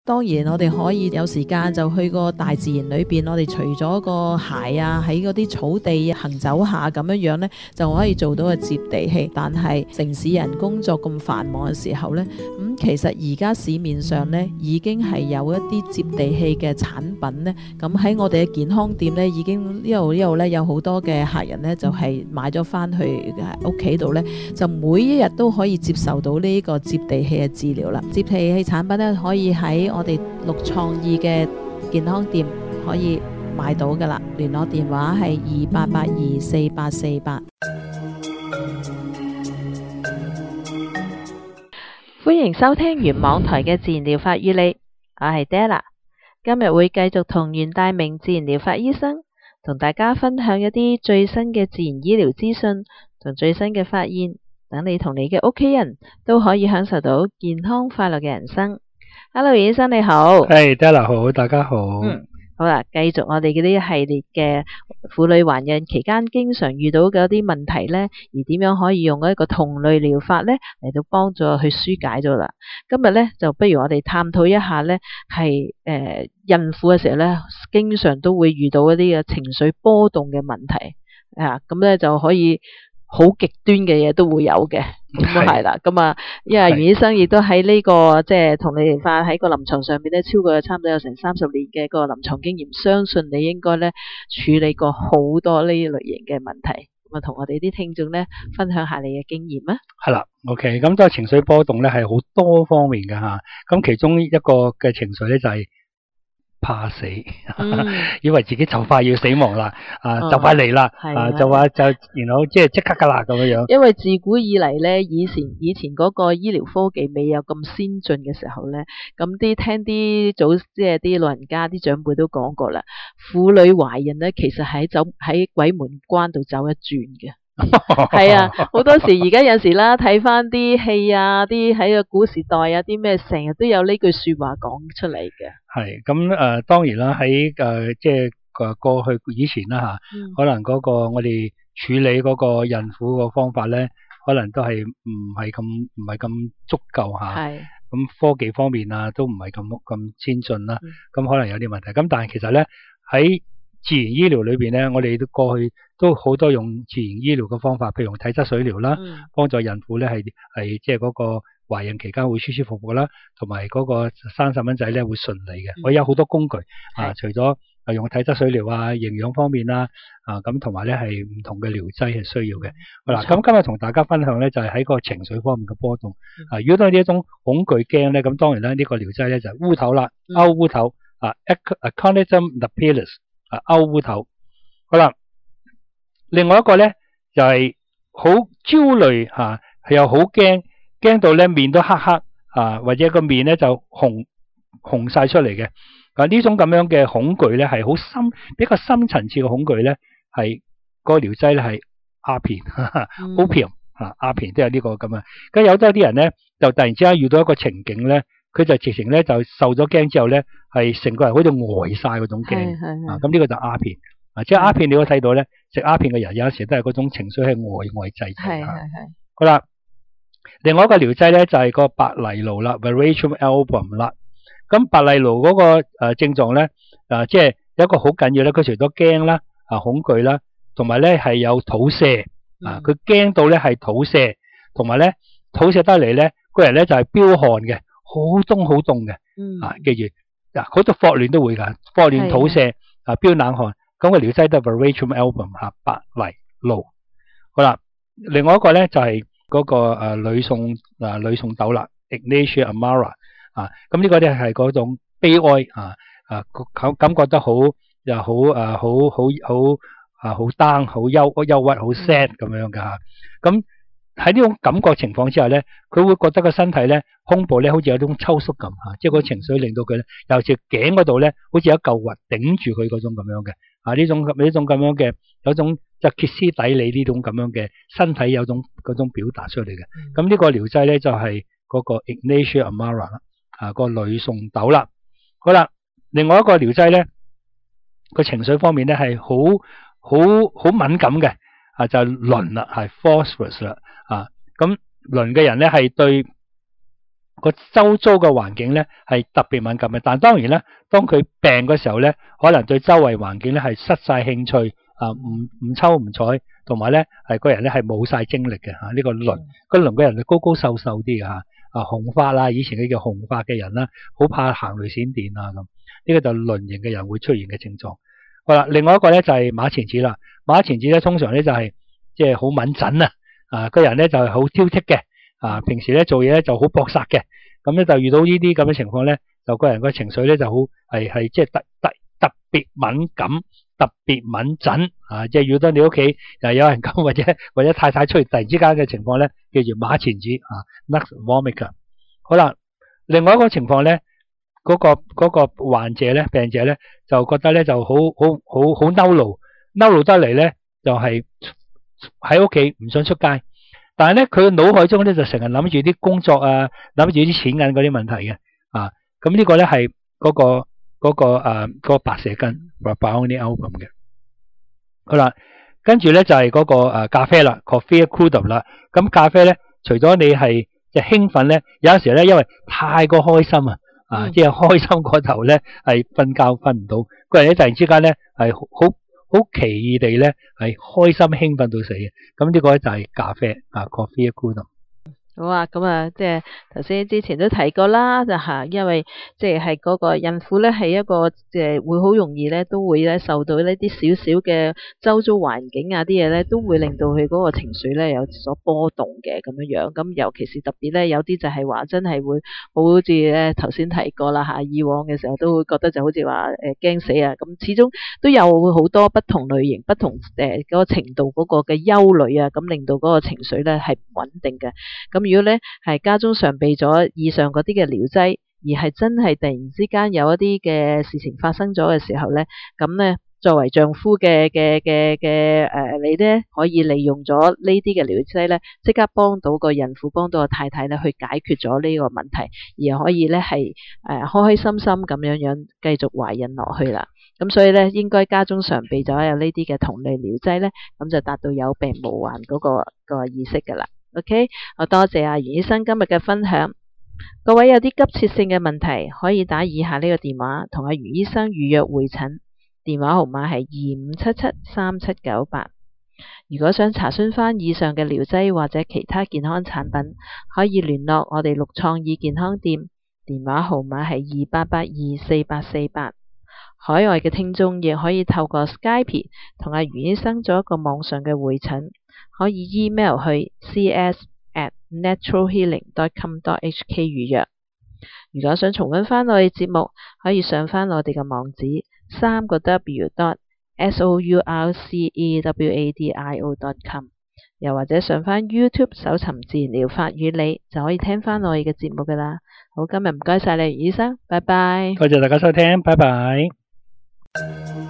當然我哋可以有時間就去個大自然裏邊，我哋除咗個鞋啊，喺嗰啲草地行走下咁樣呢，就可以做到個接地氣。但係城市人工作咁繁忙嘅時候呢，其實而家市面上呢已經係有一啲接地氣嘅產品呢。咁喺我哋嘅健康店呢，已經呢度呢有好多嘅客人呢，就係買咗翻去屋企度呢，就每一日都可以接受到呢個接地氣嘅治療啦。接地氣產品呢，可以喺我哋綠創意嘅健康店可以買到噶啦，聯絡電話係28824848。歡迎收聽原網台嘅自然療法與你，我係 Della， 今日會繼續同袁大明自然療法醫生同大家分享一啲最新嘅自然醫療資訊同最新嘅發現，等你同你嘅屋企人都可以享受到健康快樂嘅人生。Hello， 醫生你好。 係 Della 好，大家好。 好啦，繼續我哋嘅呢一系列嘅婦女懷孕期間經常遇到嘅一啲問題呢，而點樣可以用一個同類療法呢嚟到幫助去紓解咗啦。今日呢，就不如我哋探討一下呢，係孕婦嘅時候呢，經常都會遇到一啲嘅情緒波動嘅問題啊，咁呢就可以好極端嘅嘢都會有嘅。咁都係啦，咁啊，因為袁醫生亦都喺呢個即係同你療法喺個臨床上面咧，超過差唔多有成30年嘅個臨床經驗，相信你應該咧處理過好多呢類型嘅問題。咁啊，同我哋啲聽眾咧分享下你嘅經驗啊。 係啦 ，OK， 咁都係情緒波動咧，係好多方面嘅吓。咁其中一個嘅情緒咧就係怕死，以為自己就快要死亡啦，就快嚟啦，就話就然後即係即刻噶啦咁樣樣。 因為自古以嚟咧，以前嗰個醫療科技未有咁先進嘅時候咧，咁聽啲即係啲老人家啲長輩都講過啦，婦女懷孕咧其實喺鬼門關度走一轉嘅。係啊，好多時而家有時啦，睇翻啲戲啊，啲喺個古時代啊，啲咩成日都有呢句說話講出嚟嘅。 係咁當然啦，喺即係過去以前啦吓，可能嗰個我哋處理嗰個孕婦個方法咧，可能都係唔係咁足夠吓。係。咁科技方面啊，都唔係咁先進啦。咁可能有啲問題。咁但係其實咧喺自然醫療裏邊咧，我哋都過去都好多用自然醫療嘅方法，譬如用體質水療啦，幫助孕婦咧係即係嗰個懷孕期間會舒舒服服啦，同埋嗰個生細蚊仔咧會順利嘅。我有好多工具除咗用體質水療啊、營養方面啦咁同埋咧係唔同嘅療劑係需要嘅。好啦，咁今日同大家分享咧就係喺個情緒方面嘅波動。如果都係呢一種恐懼驚咧，咁當然咧呢個療劑咧就係烏頭啦，歐烏頭Aconitum napellus。歐烏頭。好啦，另外一個咧就係好焦慮係又好驚到咧面都黑或者個面咧就紅晒出嚟嘅。呢種咁樣嘅恐懼咧係好比較深層次嘅恐懼咧，係個療劑咧係鴉片，opium鴉片都有呢個咁啊。咁有多啲人咧就突然之間遇到一個情景咧，佢就直情咧就受咗驚之後咧，係成個人好似呆晒嗰種驚。咁呢個就鴉片。即係鴉片，你會睇到咧，食鴉片嘅人有時都係嗰種情緒係呆滯。好啦，另外一個療劑咧就係個白藜蘆啦 ，Veratrum album 啦。咁白藜蘆嗰個症狀咧，即係有一個好緊要咧，佢除咗驚啦、恐懼啦，同埋咧係有肚瀉。佢驚到咧係肚瀉，同埋咧肚瀉得嚟咧，個人咧就係飆汗嘅，好凍嘅。記住好多霍亂都會㗎，霍亂肚瀉飆冷汗。咁個療劑都係 Veratrum album 白藜蘆。好啦，另外一個咧就係嗰個呂宋豆啦 ，Ignatia amara。咁呢個咧係嗰種悲哀感覺得好又好好 down 好憂鬱好 sad 咁樣㗎。咁喺呢種感覺情況之下咧，佢會覺得個身體咧胸部咧好似有種抽縮感即係個情緒令到佢咧，尤其是頸嗰度咧，好似有一嚿核頂住佢嗰種咁樣嘅。呢種咁樣嘅有種就歇斯底里呢種咁樣嘅身體有種嗰種表達出嚟嘅。咁呢個療劑咧就係嗰個 Ignatia amara 啦，個呂宋豆啦。好啦，另外一個療劑咧，個情緒方面咧係好敏感嘅就係磷啦，係 phosphorus 啦。咁磷嘅人咧係對個周遭嘅環境咧係特別敏感嘅。但當然咧，當佢病嘅時候咧，可能對周圍環境咧係失晒興趣啊，唔抽唔睬，同埋咧係個人咧係冇晒精力嘅嚇。呢個鱗個鱗嘅人就高高瘦瘦啲嘅嚇，啊紅髮啦，以前佢叫紅髮嘅人啦，好怕行雷閃電啊咁。呢個就鱗形嘅人會出現嘅症狀。好啦，另外一個咧就係馬錢子啦。馬錢子咧通常咧就係即係好敏準啊，個人咧就係好挑剔嘅啊，平時咧做嘢咧就好搏殺嘅。咁咧就遇到呢啲咁嘅情況咧，就個人個情緒咧就好係即係特別敏感、特別敏準啊！即係遇到你屋企又有人咁或者太太出現突然之間嘅情況咧，叫做馬錢子啊 nux vomica。好啦，另外一個情況咧，嗰個病者咧就覺得咧就好嬲怒得嚟咧，就係喺屋企唔想出街。但係咧，佢嘅腦海中咧就成日諗住啲工作啊，諗住啲錢銀嗰啲問題嘅啊。咁呢個咧係嗰個白蛇根 Brownian album 嘅。好啦，跟住咧就係嗰個咖啡啦 ，coffee crudo 啦。咁咖啡咧，除咗你係即係興奮咧，有陣時咧因為太過開心啊，即係開心過頭咧係瞓覺瞓唔到，個人咧突然之間咧係好奇異地咧係開心興奮到死嘅。咁呢個咧就係咖啡啊 ，coffee crudo。 好啊，咁啊，即係頭先之前都提過啦，就吓，因為即係嗰個孕婦咧係一個即係會好容易咧都會咧受到呢啲少少嘅周遭環境啊啲嘢咧都會令到佢嗰個情緒咧有所波動嘅咁樣樣。咁尤其是特別咧有啲就係話真係會好似咧頭先提過啦吓，以往嘅時候都會覺得就好似話驚死啊。咁始終都有好多不同類型、不同嗰個程度嗰個嘅憂慮啊，咁令到嗰個情緒咧係唔穩定嘅。咁如果咧係家中常備咗以上嗰啲嘅療劑，而係真係突然之間有一啲嘅事情發生咗嘅時候咧，咁咧作為丈夫嘅你咧可以利用咗呢啲嘅療劑咧，即刻幫到個孕婦，幫到個太太咧去解決咗呢個問題，而可以咧係開開心心咁樣繼續懷孕落去啦。咁所以咧應該家中常備咗有呢啲嘅同類療劑咧，咁就達到有病無患嗰個意識噶啦。OK， 我多謝阿袁醫生今日嘅分享。各位有啲急切性嘅問題，可以打以下呢個電話同阿袁醫生預約會診，電話號碼係25773798。如果想查詢翻以上嘅療劑或者其他健康產品，可以聯絡我哋陸創意健康店，電話號碼係28824848。海外嘅聽眾亦可以透過 Skype 同阿袁醫生做一個網上嘅會診。可以 email 去 cs@naturalhealing.com.hk 預約。如果想重溫翻我哋節目，可以上翻我哋嘅網址3w.sourcewadio.com， 又或者上翻 YouTube 搜尋自然療法與你，就可以聽翻我哋嘅節目噶啦。好，今日唔該晒你，袁醫生，拜拜。 多謝大家收聽，拜拜。